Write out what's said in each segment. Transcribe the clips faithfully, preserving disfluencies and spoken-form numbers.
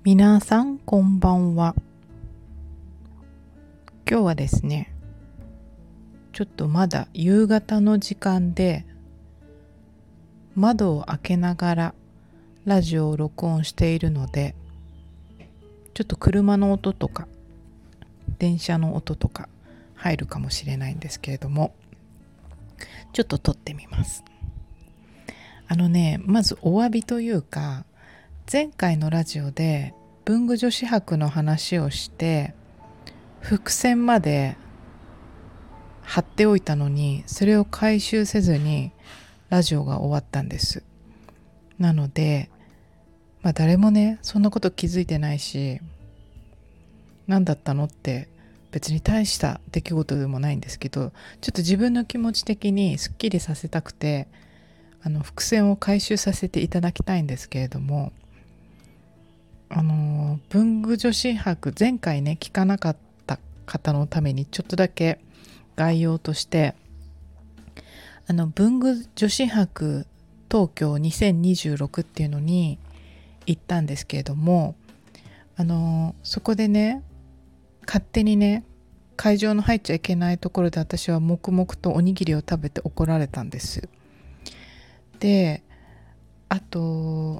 皆さんこんばんは。今日はですね、ちょっとまだ夕方の時間で窓を開けながらラジオを録音しているので、ちょっと車の音とか電車の音とか入るかもしれないんですけれども、ちょっと撮ってみます。あのね、まずお詫びというか、前回のラジオで文具女子博の話をして伏線まで貼っておいたのに、それを回収せずにラジオが終わったんです。なので、まあ誰もねそんなこと気づいてないし、何だったのって別に大した出来事でもないんですけど、ちょっと自分の気持ち的にすっきりさせたくて、あの伏線を回収させていただきたいんですけれども、あの文具女子博、前回ね聞かなかった方のためにちょっとだけ概要として、あの文具女子博東京にせんにじゅうろくっていうのに行ったんですけれども、あのそこでね勝手にね会場の入っちゃいけないところで私は黙々とおにぎりを食べて怒られたんです。で、あと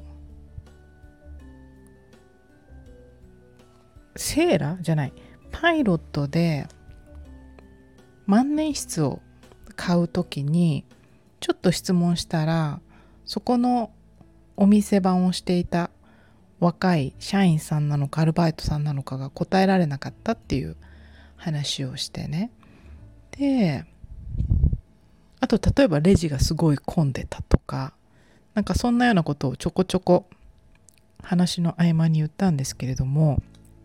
セーラじゃないパイロットで万年筆を買うときにちょっと質問したら、そこのお店番をしていた若い社員さんなのかアルバイトさんなのかが答えられなかったっていう話をしてね。で、あと例えばレジがすごい混んでたとか、なんかそんなようなことをちょこちょこ話の合間に言ったんですけれども、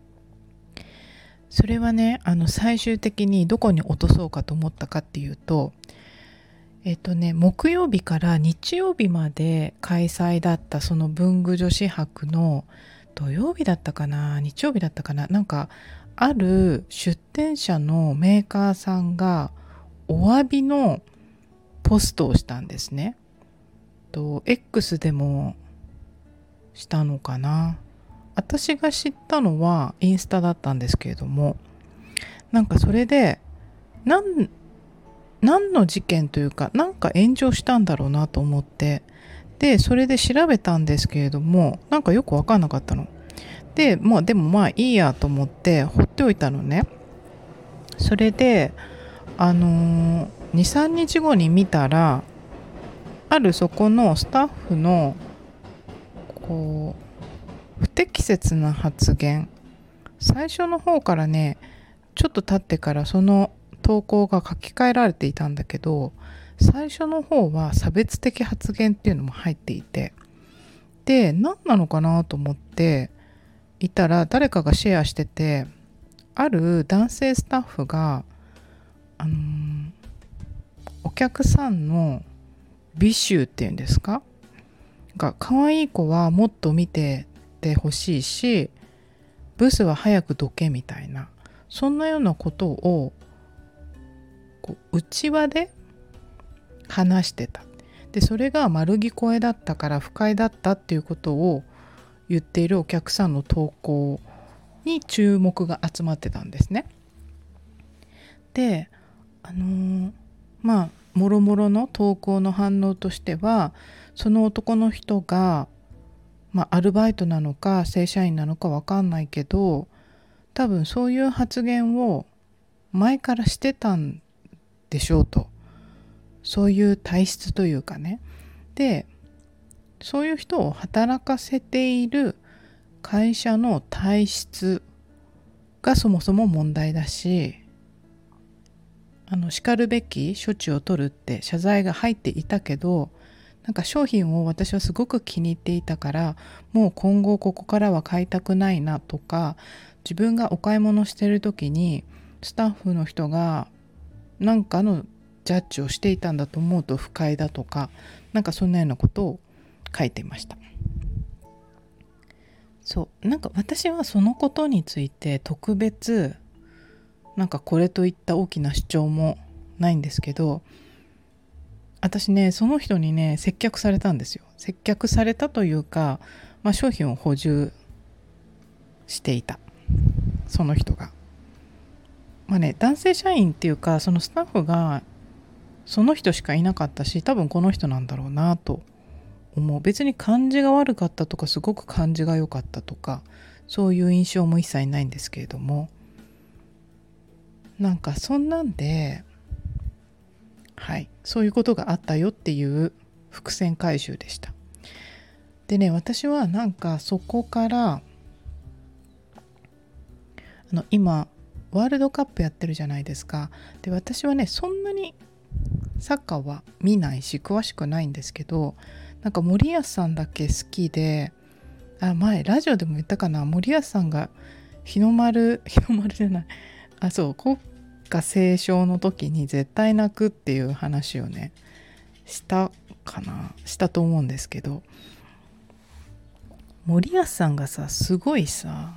それはね、あの最終的にどこに落とそうかと思ったかっていうと、えっとね木曜日から日曜日まで開催だったその文具女子博の土曜日だったかな日曜日だったかな、なんかある出店者のメーカーさんがお詫びのポストをしたんですね。と X でもしたのかな。私が知ったのはインスタだったんですけれども、なんかそれで何何の事件というか、なんか炎上したんだろうなと思って、でそれで調べたんですけれども、なんかよく分かんなかったので、もうでもまあいいやと思って放っておいたのね。それであのー、にさんにちごに見たら、あるそこのスタッフのこう不適切な発言、最初の方からねちょっと経ってからその投稿が書き換えられていたんだけど、最初の方は差別的発言っていうのも入っていて、で何なのかなと思っていたら、誰かがシェアしてて、ある男性スタッフが、あのー、お客さんの美醜っていうんですかが、可愛い子はもっと見ててほしいし、ブスは早くどけみたいな、そんなようなことをこう内輪で話してた。でそれが丸聞こえだったから不快だったっていうことを言っているお客さんの投稿に注目が集まってたんですね。であのー、まあもろもろの投稿の反応としては、その男の人が、まあ、アルバイトなのか正社員なのか分かんないけど、多分そういう発言を前からしてたんでしょうと。そういう体質というかね。でそういう人を働かせている会社の体質がそもそも問題だし、あのしかるべき処置を取るって謝罪が入っていたけど、なんか商品を私はすごく気に入っていたから、もう今後ここからは買いたくないなとか、自分がお買い物してる時にスタッフの人がなんかのジャッジをしていたんだと思うと不快だとか、なんかそんなようなことを書いていました。そうなんか私はそのことについて特別なんかこれといった大きな主張もないんですけど、私ねその人にね接客されたんですよ。接客されたというか、まあ、商品を補充していた、その人が。まあね、男性社員っていうかそのスタッフがその人しかいなかったし、多分この人なんだろうなと思う。別に感じが悪かったとかすごく感じが良かったとかそういう印象も一切ないんですけれども、なんかそんなんで、はい、そういうことがあったよっていう伏線回収でした。でね、私はなんかそこからあの今ワールドカップやってるじゃないですか。で、私はねそんなにサッカーは見ないし詳しくないんですけど、なんか森保さんだけ好きで、あ、前ラジオでも言ったかな、森保さんが日の丸日の丸じゃないあそう国歌斉唱の時に絶対泣くっていう話をねしたかなしたと思うんですけど、森保さんがさすごいさ、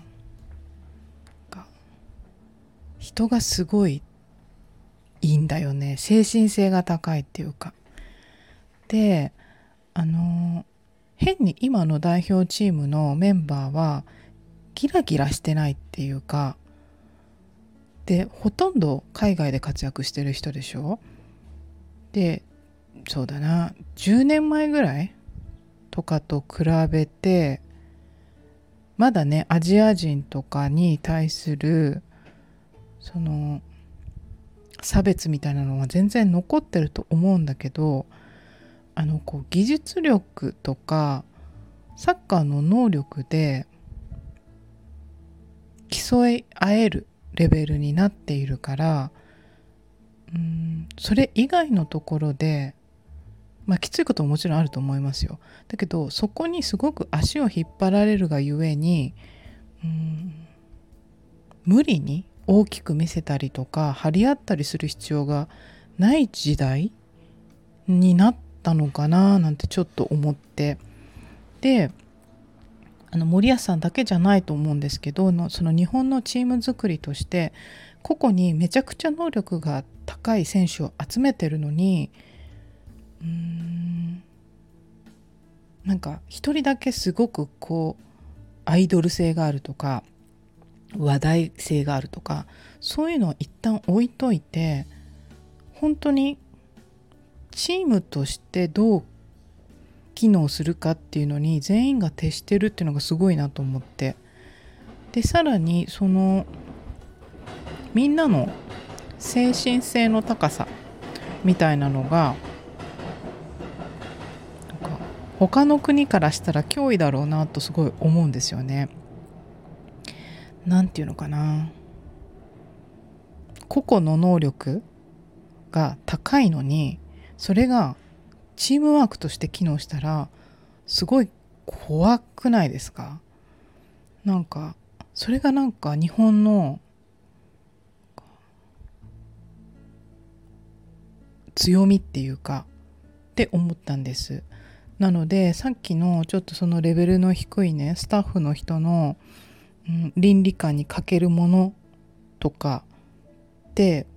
人がすごいいいんだよね。精神性が高いっていうか。で、あの変に今の代表チームのメンバーはギラギラしてないっていうか、でほとんど海外で活躍してる人でしょ。で、そうだな、じゅうねんまえぐらいとかと比べてまだねアジア人とかに対するその差別みたいなのは全然残ってると思うんだけど、あのこう技術力とかサッカーの能力で競い合えるレベルになっているから、うーんそれ以外のところでまあきついことももちろんあると思いますよ。だけどそこにすごく足を引っ張られるがゆえに、うーん無理に大きく見せたりとか張り合ったりする必要がない時代になったのかななんてちょっと思って、であの森保さんだけじゃないと思うんですけどのその日本のチーム作りとして個々にめちゃくちゃ能力が高い選手を集めてるのに、うーんなんか一人だけすごくこうアイドル性があるとか話題性があるとか、そういうのは一旦置いといて、本当にチームとしてどう機能するかっていうのに全員が徹してるっていうのがすごいなと思って、でさらにそのみんなの精神性の高さみたいなのがなんか他の国からしたら脅威だろうなとすごい思うんですよね。なんていうのかな、個々の能力が高いのにそれがチームワークとして機能したらすごい怖くないですか？なんかそれがなんか日本の強みっていうかって思ったんです。なのでさっきのちょっとそのレベルの低いねスタッフの人の、うん、倫理観に欠けるものとかって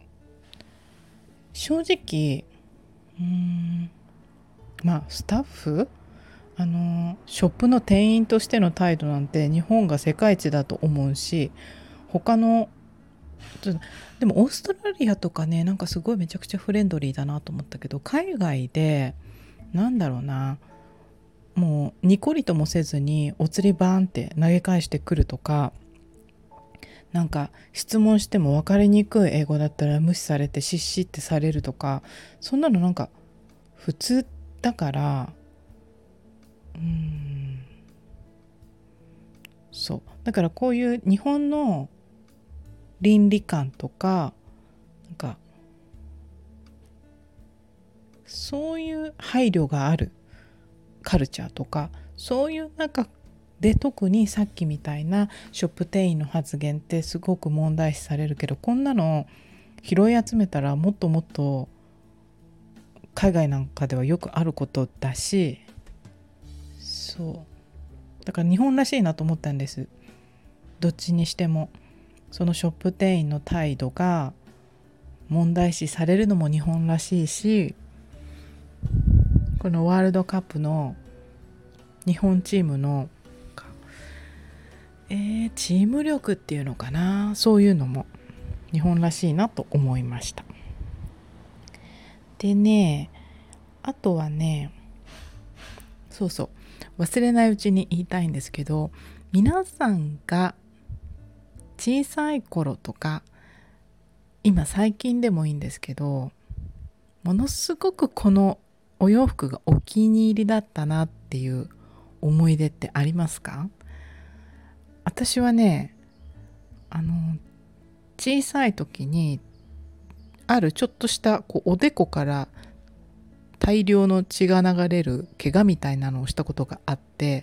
正直うーんまあスタッフあのショップの店員としての態度なんて日本が世界一だと思うし、他のでもオーストラリアとかねなんかすごいめちゃくちゃフレンドリーだなと思ったけど、海外でなんだろうな、もうニコリともせずにお釣りバーンって投げ返してくるとか、なんか質問しても分かりにくい英語だったら無視されてシッシってされるとか、そんなのなんか普通だから、うーんそうだからこういう日本の倫理観とかなんかそういう配慮があるカルチャーとか、そういう中で特にさっきみたいなショップ店員の発言ってすごく問題視されるけど、こんなの拾い集めたらもっともっと海外なんかではよくあることだし、そうだから日本らしいなと思ったんです。どっちにしてもそのショップ店員の態度が問題視されるのも日本らしいし、このワールドカップの日本チームのえー、チーム力っていうのかな、そういうのも日本らしいなと思いました。でね、あとはね、そうそう忘れないうちに言いたいんですけど、皆さんが小さい頃とか今最近でもいいんですけど、ものすごくこのお洋服がお気に入りだったなっていう思い出ってありますか？私はね、あの小さい時にあるちょっとしたこうおでこから大量の血が流れる怪我みたいなのをしたことがあって、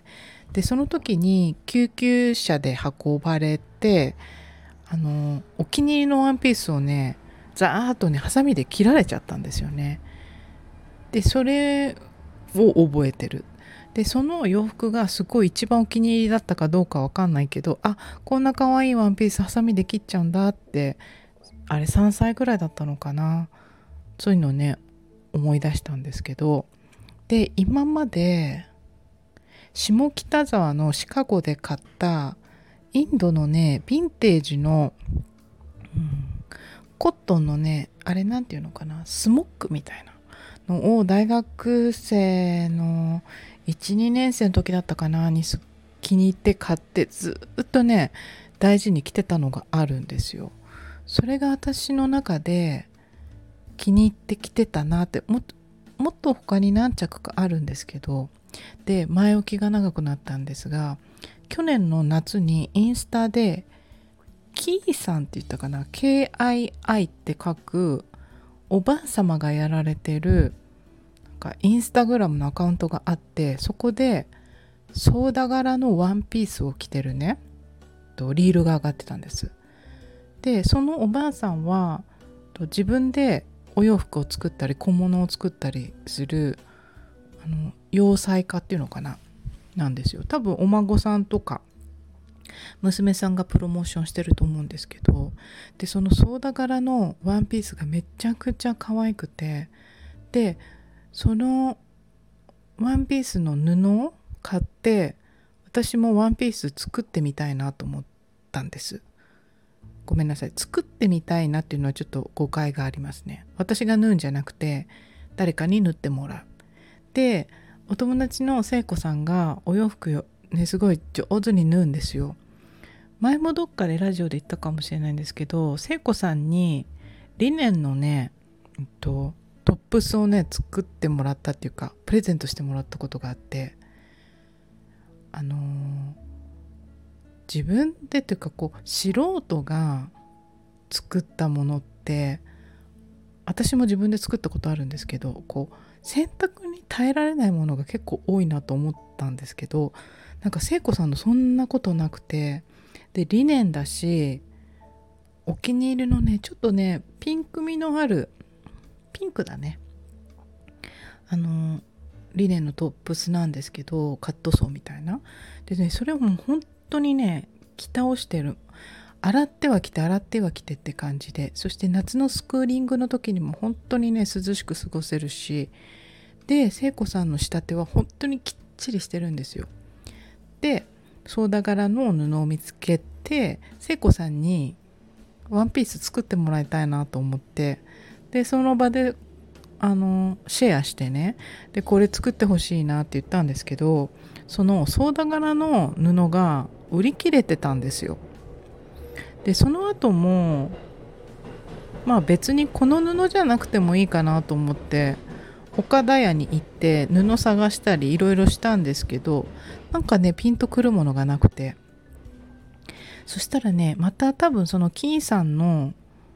でその時に救急車で運ばれて、あのお気に入りのワンピースをねザーッとねハサミで切られちゃったんですよね。でそれを覚えてる。でその洋服がすごい一番お気に入りだったかどうかわかんないけど、あ、こんな可愛いワンピースハサミで切っちゃうんだって、あれさんさいぐらいだったのかな、そういうのをね思い出したんですけど、で今まで下北沢のシカゴで買ったインドのねヴィンテージの、うん、コットンのね、あれなんていうのかな、スモックみたいなのを大学生のいち、にねん生の時だったかなに気に入って買って、ずっとね大事に着てたのがあるんですよ。それが私の中で気に入って着てたなって、もっともっと他に何着かあるんですけど、で前置きが長くなったんですが、去年の夏にインスタでキーさんって言ったかな、 ケーアイアイ って書くおばあ様がやられてるなんかインスタグラムのアカウントがあって、そこでソーダ柄のワンピースを着てるねとリールが上がってたんです。でそのおばあさんは自分でお洋服を作ったり小物を作ったりするあの洋裁家っていうのかな、なんですよ。多分お孫さんとか娘さんがプロモーションしてると思うんですけど、でそのソーダ柄のワンピースがめちゃくちゃ可愛くて、でそのワンピースの布を買って私もワンピース作ってみたいなと思ったんです。ごめんなさい、作ってみたいなっていうのはちょっと誤解がありますね。私が縫うんじゃなくて誰かに縫ってもらう。でお友達の聖子さんがお洋服ねすごい上手に縫うんですよ。前もどっかでラジオで言ったかもしれないんですけど、聖子さんにリネンのね、えっと、トップスをね作ってもらったっていうかプレゼントしてもらったことがあって、あのー、自分でというかこう素人が作ったものって私も自分で作ったことあるんですけど、こう洗濯に耐えられないものが結構多いなと思ったんですけど、なんか聖子さんのそんなことなくて、でリネンだしお気に入りのねちょっとねピンク味のあるピンクだね、あのリネンのトップスなんですけど、カットソーみたいなでね、それをもう本当にね着倒してる、洗っては着て洗っては着てって感じで、そして夏のスクーリングの時にも本当にね涼しく過ごせるし、で聖子さんの仕立ては本当にきっちりしてるんですよ。でソーダ柄の布を見つけて聖子さんにワンピース作ってもらいたいなと思って、でその場であのシェアしてね、でこれ作ってほしいなって言ったんですけど、そのソーダ柄の布が売り切れてたんですよ。でその後もまあ別にこの布じゃなくてもいいかなと思って他ダ屋に行って布探したりいろいろしたんですけど、なんかねピンとくるものがなくて、そしたらねまた多分そのキーさんの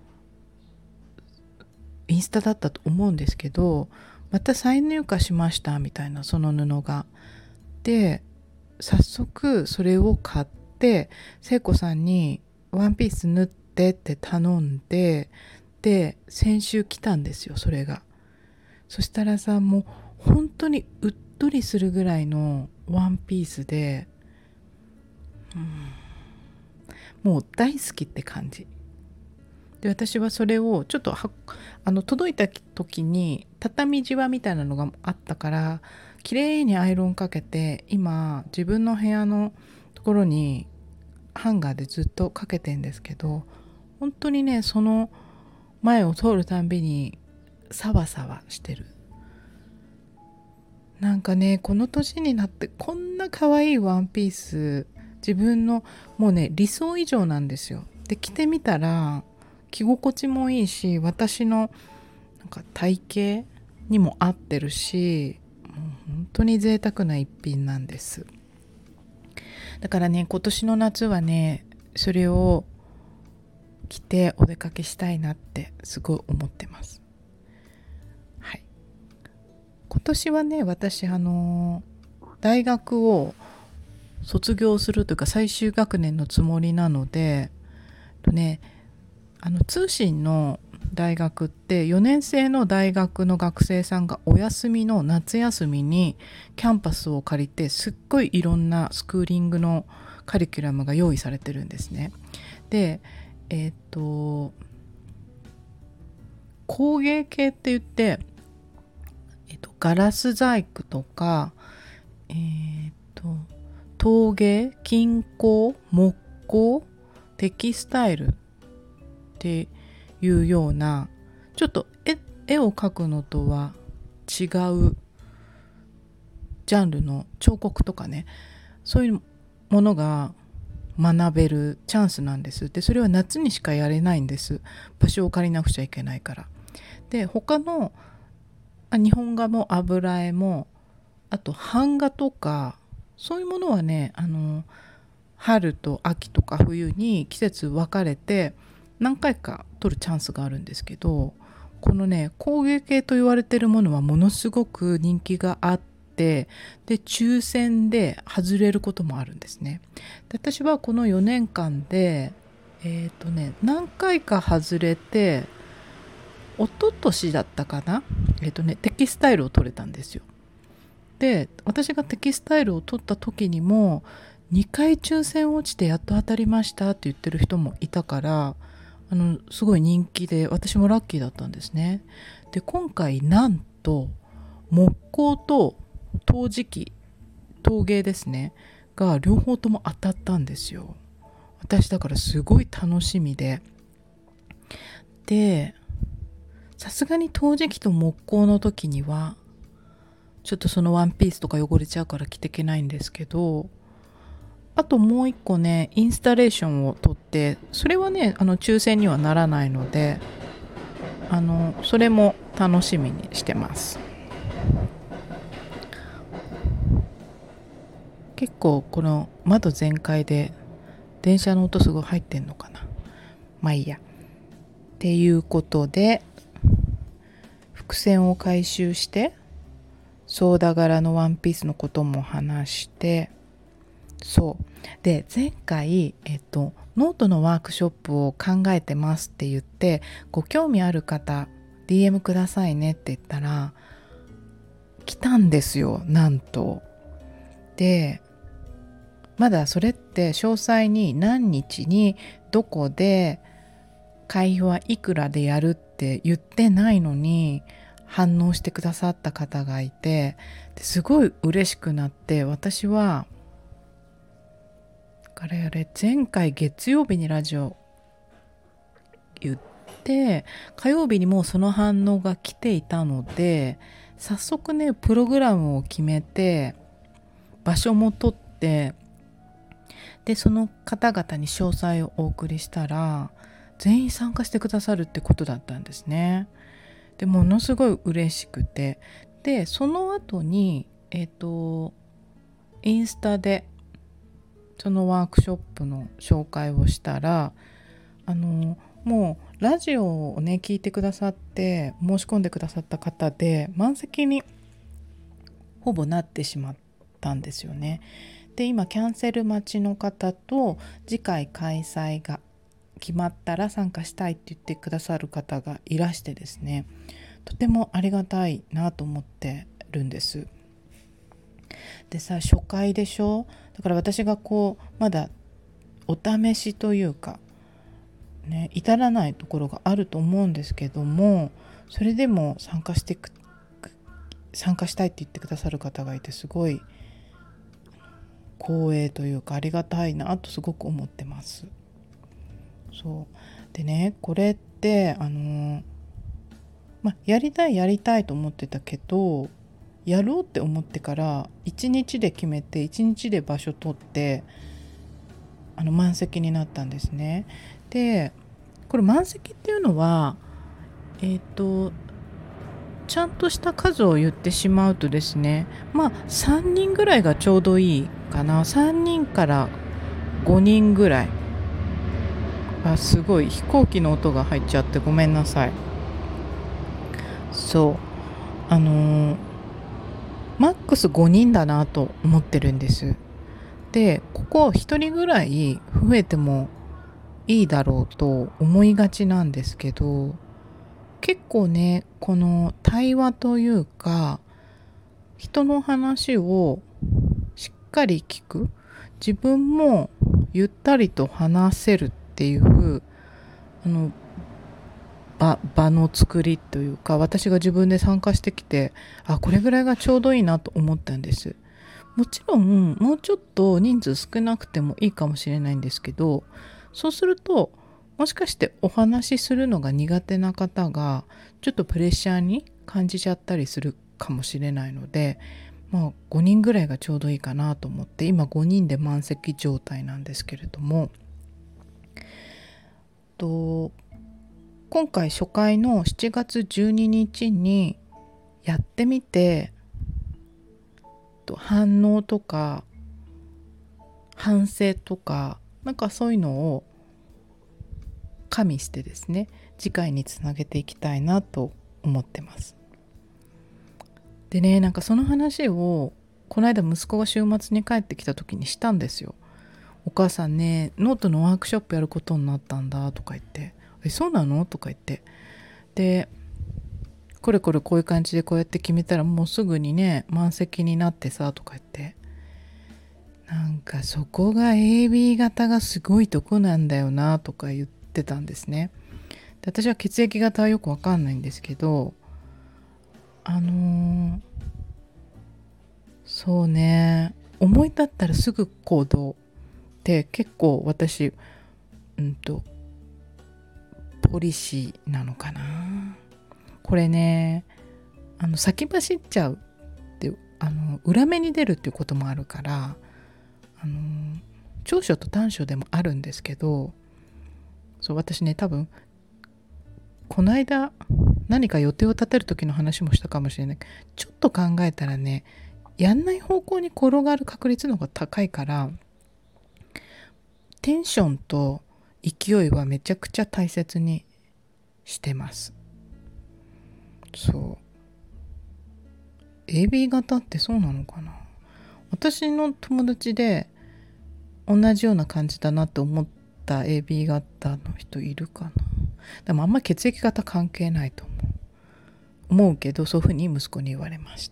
インスタだったと思うんですけど、また再入荷しましたみたいな、その布が。で早速それを買って聖子さんにワンピース縫ってって頼んで、で先週来たんですよそれが。そしたらさ、もう本当にうっとりするぐらいのワンピースで、うん、もう大好きって感じで、私はそれをちょっとはあの届いた時に畳じわみたいなのがあったから綺麗にアイロンかけて今自分の部屋のところにハンガーでずっとかけてんですけど、本当にねその前を通るたんびにサワサワしてる。なんかねこの年になってこんな可愛いワンピース、自分のもうね理想以上なんですよ。で着てみたら着心地もいいし、私のなんか体型にも合ってるし、もう本当に贅沢な一品なんです。だからね今年の夏はねそれを着てお出かけしたいなってすごい思ってます。はい。今年はね私あの大学を卒業するというか最終学年のつもりなので、とねあの通信の大学ってよねん生の大学の学生さんがお休みの夏休みにキャンパスを借りてすっごいいろんなスクーリングのカリキュラムが用意されてるんですね。でえっ、と工芸系って言って、えっ、とガラス細工とかえっ、と陶芸、金工、木工、テキスタイルっていうようなちょっと 絵, 絵を描くのとは違うジャンルの彫刻とかね、そういうものが学べるチャンスなんです。でそれは夏にしかやれないんです。場所を借りなくちゃいけないから。で他の日本画も油絵もあと版画とかそういうものはねあの春と秋とか冬に季節分かれて何回か撮るチャンスがあるんですけど、このね工芸系と言われてるものはものすごく人気があって、で抽選で外れることもあるんですね。で私はこのよねんかんでえっ、とね何回か外れて、一昨年だったかな、えっ、とねテキスタイルを取れたんですよ。で私がテキスタイルを取った時にもにかい抽選落ちてやっと当たりましたって言ってる人もいたから、あのすごい人気で私もラッキーだったんですね。で今回なんと木工と陶磁器、陶芸ですねが両方とも当たったんですよ。私だからすごい楽しみで、でさすがに陶磁器と木工の時にはちょっとそのワンピースとか汚れちゃうから着ていけないんですけど、あともう一個ねインスタレーションを取って、それはねあの抽選にはならないので、あのそれも楽しみにしてます。結構この窓全開で電車の音すごい入ってんのかな。まあいいや。っていうことで伏線を回収してソーダ柄のワンピースのことも話して、そうで前回、えっと、ノートのワークショップを考えてますって言って、ご興味ある方 ディーエム くださいねって言ったら来たんですよ、なんと。でまだそれって詳細に何日にどこで会費はいくらでやるって言ってないのに反応してくださった方がいて、ですごい嬉しくなって、私はあれあれ前回月曜日にラジオ言って火曜日にもうその反応が来ていたので、早速ねプログラムを決めて場所も取って、でその方々に詳細をお送りしたら全員参加してくださるってことだったんですね。でものすごい嬉しくて、でその後にえっとインスタでそのワークショップの紹介をしたら、あのもうラジオをね聞いてくださって申し込んでくださった方で満席にほぼなってしまったんですよね。で今キャンセル待ちの方と次回開催が決まったら参加したいって言ってくださる方がいらしてですね、とてもありがたいなと思ってるんです。でさ初回でしょ、だから私がこうまだお試しというかね至らないところがあると思うんですけども、それでも参加してく参加したいって言ってくださる方がいてすごい光栄というかありがたいなとすごく思ってます。そうでね、これってあのまあやりたいやりたいと思ってたけど、やろうって思ってからいちにちで決めていちにちで場所取ってあの満席になったんですね。でこれ満席っていうのはえっ、とちゃんとした数を言ってしまうとですね、まあさんにんぐらいがちょうどいいかな。さんにんからごにんぐらい。あ、すごい飛行機の音が入っちゃってごめんなさい。そうあのーマックスごにんだなと思ってるんです。でここひとりぐらい増えてもいいだろうと思いがちなんですけど、結構ねこの対話というか人の話をしっかり聞く、自分もゆったりと話せるっていうあの 場, 場の作りというか、私が自分で参加してきて、あこれぐらいがちょうどいいなと思ったんです。もちろんもうちょっと人数少なくてもいいかもしれないんですけど、そうするともしかしてお話しするのが苦手な方がちょっとプレッシャーに感じちゃったりするかもしれないので、まあごにんぐらいがちょうどいいかなと思って今ごにんで満席状態なんですけれども、と今回初回のしちがつじゅうににちにやってみて反応とか反省とかなんかそういうのを加味してですね、次回につなげていきたいなと思ってます。でね、なんかその話をこの間息子が週末に帰ってきた時にしたんですよ。お母さんねノートのワークショップやることになったんだとか言って、えそうなのとか言って、でこれこれこういう感じでこうやって決めたらもうすぐにね満席になってさとか言って、なんかそこが エービー 型がすごいとこなんだよなとか言ってたんですね。で私は血液型はよくわかんないんですけど、あのー、そうね、思い立ったらすぐ行動って結構私うんとポリシーなのかな。これねあの先走っちゃうってあの裏目に出るっていうこともあるから、あの長所と短所でもあるんですけど、そう私ね多分この間何か予定を立てる時の話もしたかもしれない。ちょっと考えたらねやんない方向に転がる確率の方が高いから、テンションと勢いはめちゃくちゃ大切にしてます。そう エービー 型ってそうなのかな。私の友達で同じような感じだなと思った エービー 型の人いるかな。でもあんまり血液型関係ないと思う思うけど、そういうふうに息子に言われました。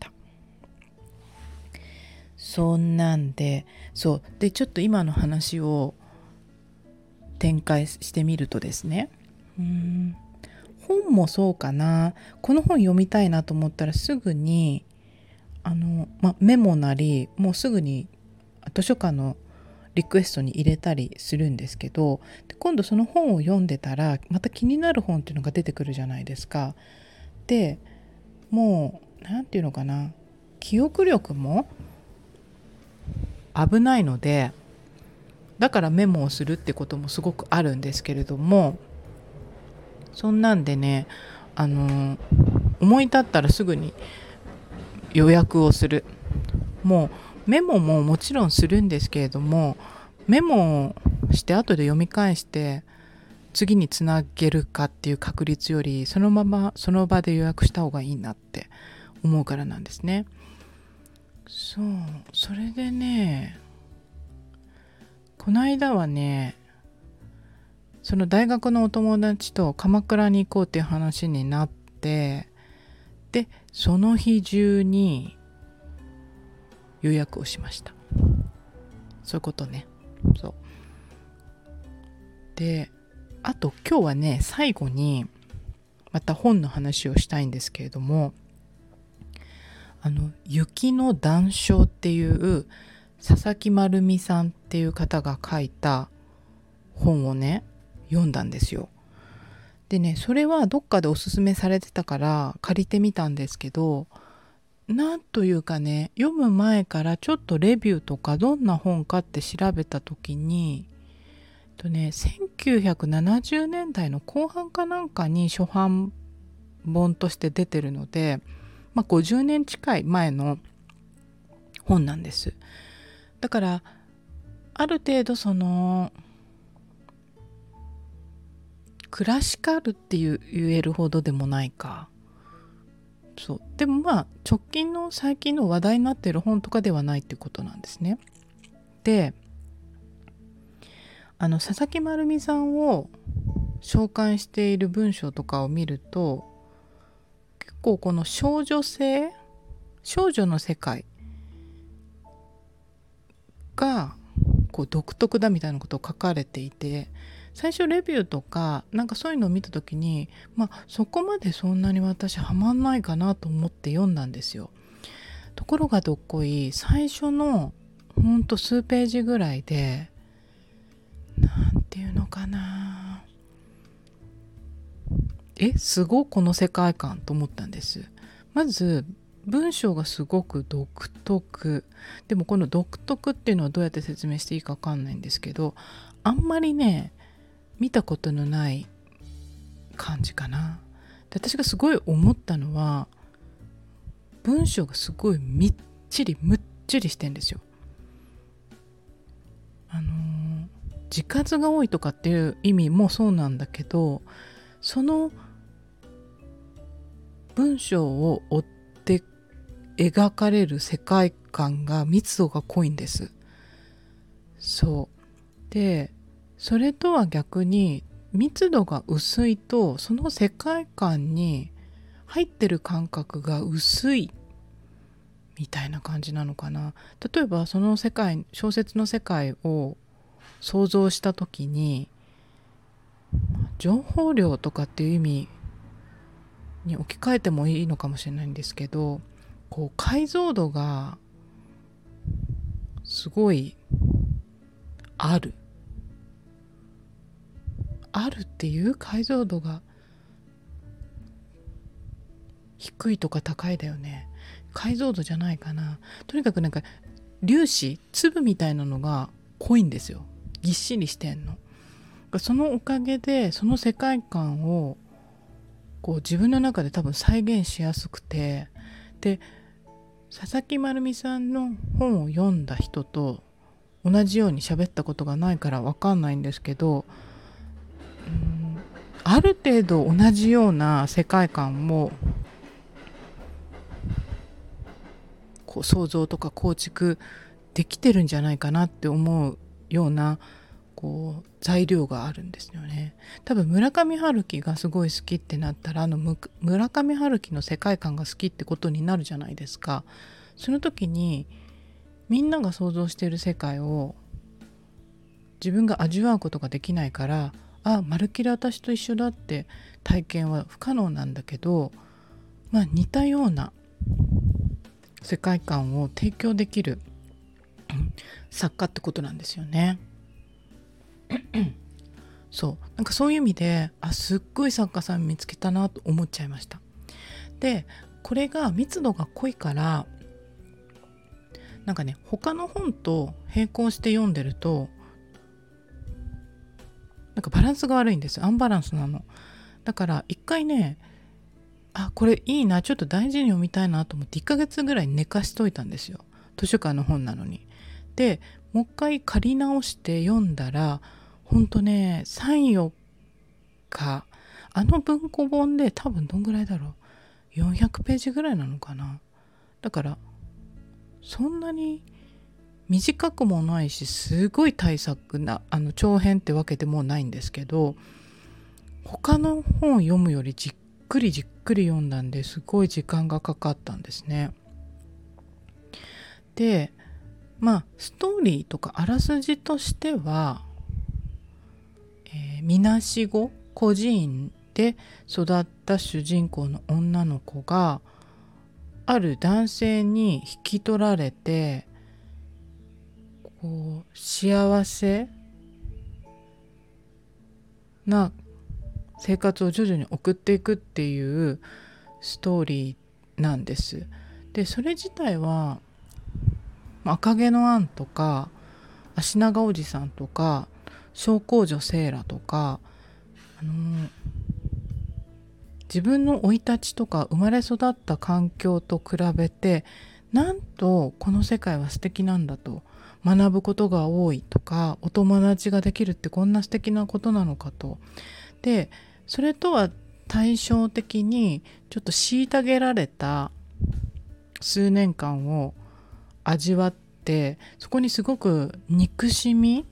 そんなんで、そうでちょっと今の話を展開してみるとですね、うーん本もそうかな。この本読みたいなと思ったらすぐにあの、ま、メモなりもうすぐに図書館のリクエストに入れたりするんですけど、で今度その本を読んでたらまた気になる本っていうのが出てくるじゃないですか。でもうなんていうのかな、記憶力も危ないので、だからメモをするってこともすごくあるんですけれども、そんなんでねあの思い立ったらすぐに予約をする。もうメモももちろんするんですけれども、メモをして後で読み返して次につなげるかっていう確率より、そのままその場で予約した方がいいなって思うからなんですね。そうそれでねこの間はねその大学のお友達と鎌倉に行こうっていう話になって、でその日中に予約をしました。そういうことね。そうであと今日はね最後にまた本の話をしたいんですけれども、あの雪の談笑っていう佐々木丸美さんっていう方が書いた本をね読んだんですよ。でね、それはどっかでおすすめされてたから借りてみたんですけど、なんというかね、読む前からちょっとレビューとかどんな本かって調べた時に、とね、せんきゅうひゃくななじゅうねんだいの後半かなんかに初版本として出てるので、まあ、ごじゅうねん近い前の本なんです。だからある程度そのクラシカルっていう言えるほどでもないか。そうでもまあ直近の最近の話題になっている本とかではないっていうことなんですね。で、あの佐々木丸美さんを紹介している文章とかを見ると、結構この少女性、少女の世界がこう独特だみたいなことを書かれていて、最初レビューとかなんかそういうのを見た時に、まあそこまでそんなに私ハマんないかなと思って読んだんですよ。ところがどっこい最初のほんと数ページぐらいで、なんていうのかな、えすごいこの世界観と思ったんです。まず文章がすごく独特で、もこの独特っていうのはどうやって説明していいか分かんないんですけど、あんまりね見たことのない感じかな。で、私がすごい思ったのは文章がすごいみっちりむっちりしてんですよ。あのー、字数が多いとかっていう意味もそうなんだけど、その文章を追って描かれる世界観が密度が濃いんです。そうで、それとは逆に密度が薄いとその世界観に入ってる感覚が薄いみたいな感じなのかな。例えばその世界、小説の世界を想像した時に、情報量とかっていう意味に置き換えてもいいのかもしれないんですけど、こう解像度がすごいあるあるっていう解像度が低いとか高いだよね。解像度じゃないかな。とにかくなんか粒子、粒みたいなのが濃いんですよ。ぎっしりしてんの。そのおかげでその世界観をこう自分の中で多分再現しやすくて、で佐々木丸美さんの本を読んだ人と同じように喋ったことがないから分かんないんですけど、うーんある程度同じような世界観もこう想像とか構築できてるんじゃないかなって思うようなこう材料があるんですよね。多分村上春樹がすごい好きってなったら、あの村上春樹の世界観が好きってことになるじゃないですか。その時にみんなが想像している世界を自分が味わうことができないから、あ、まるっきり私と一緒だって体験は不可能なんだけど、まあ似たような世界観を提供できる作家ってことなんですよね。そうなんかそういう意味で、あ、すっごい作家さん見つけたなと思っちゃいました。でこれが密度が濃いから、なんかね他の本と並行して読んでるとなんかバランスが悪いんです。アンバランスなの。だから一回ね、あ、これいいな、ちょっと大事に読みたいなと思っていっかげつぐらい寝かしといたんですよ。図書館の本なのに。でもう一回借り直して読んだら、ほんとねさん、よっか、あの文庫本で多分どんぐらいだろう、よんひゃくページぐらいなのかな。だからそんなに短くもないし、すごい大作なあの長編ってわけでもないんですけど、他の本を読むよりじっくりじっくり読んだんで、すごい時間がかかったんですね。でまあストーリーとかあらすじとしては、えー、みなしご孤児院で育った主人公の女の子がある男性に引き取られて、 こう幸せな生活を徐々に送っていくっていうストーリーなんです。でそれ自体は赤毛のアンとか足長おじさんとか小公女セーラとか、あのー自分の生い立ちとか生まれ育った環境と比べて、なんとこの世界は素敵なんだと、学ぶことが多いとか、お友達ができるってこんな素敵なことなのかと。でそれとは対照的にちょっと虐げられた数年間を味わって、そこにすごく憎しみ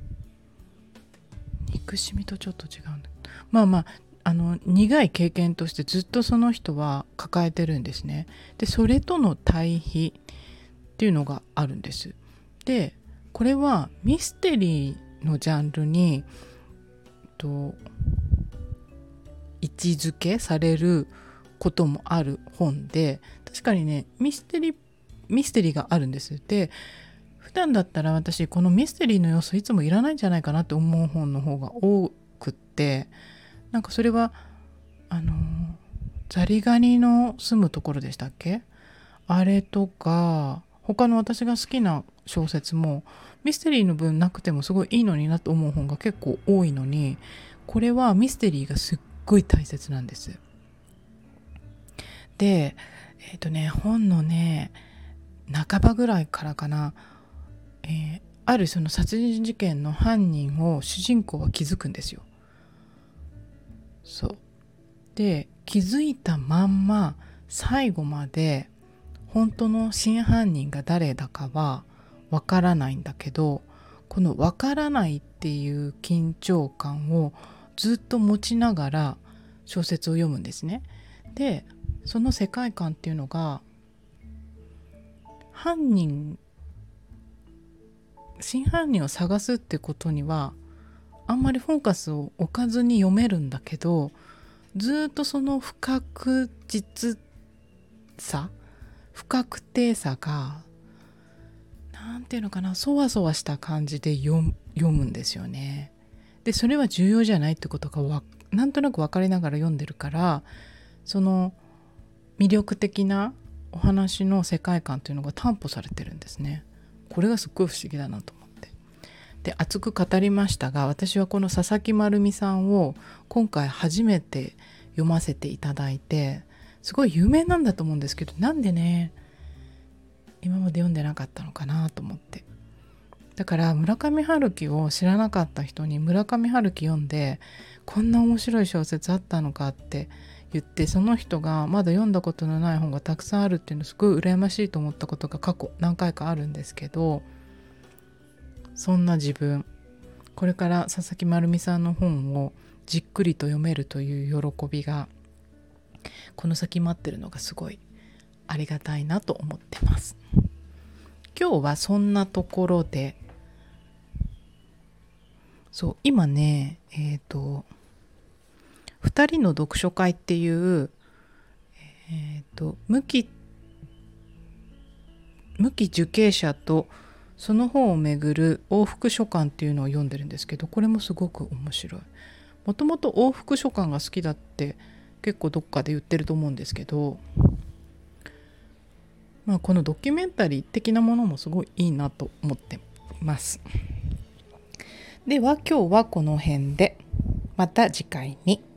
憎しみとちょっと違うんだ。まあまああの苦い経験としてずっとその人は抱えてるんですね。でそれとの対比っていうのがあるんです。でこれはミステリーのジャンルにと位置づけされることもある本で、確かにねミステリーミステリーがあるんです。で普段だったら私このミステリーの要素いつもいらないんじゃないかなって思う本の方が多くって、なんかそれはあのザリガニの住むところでしたっけ、あれとか他の私が好きな小説もミステリーの分なくてもすごいいいのになと思う本が結構多いのに、これはミステリーがすっごい大切なんです。でえっとね本のね半ばぐらいからかな、えーあるその殺人事件の犯人を主人公は気づくんですよ。そうで気づいたまんま最後まで本当の真犯人が誰だかはわからないんだけど、このわからないっていう緊張感をずっと持ちながら小説を読むんですね。でその世界観っていうのが、犯人真犯人を探すってことにはあんまりフォーカスを置かずに読めるんだけど、ずっとその不確実さ不確定さがなんていうのかな、そわそわした感じで読む、読むんですよね。でそれは重要じゃないってことがわなんとなく分かりながら読んでるから、その魅力的なお話の世界観というのが担保されてるんですね。これがすっごい不思議だなと思って、で熱く語りましたが、私はこの佐々木成美さんを今回初めて読ませていただいて、すごい有名なんだと思うんですけど、なんでね今まで読んでなかったのかなと思って。だから村上春樹を知らなかった人に村上春樹読んでこんな面白い小説あったのかって言って、その人がまだ読んだことのない本がたくさんあるっていうのすごい羨ましいと思ったことが過去何回かあるんですけど、そんな自分、これから佐々木成美さんの本をじっくりと読めるという喜びがこの先待ってるのがすごいありがたいなと思ってます。今日はそんなところで、そう今ねえっとふたりの読書会っていう、えっと無期無期受刑者とその本をめぐる往復書簡っていうのを読んでるんですけど、これもすごく面白い。もともと往復書簡が好きだって結構どっかで言ってると思うんですけど、まあ、このドキュメンタリー的なものもすごいいいなと思ってます。では今日はこの辺で、また次回に。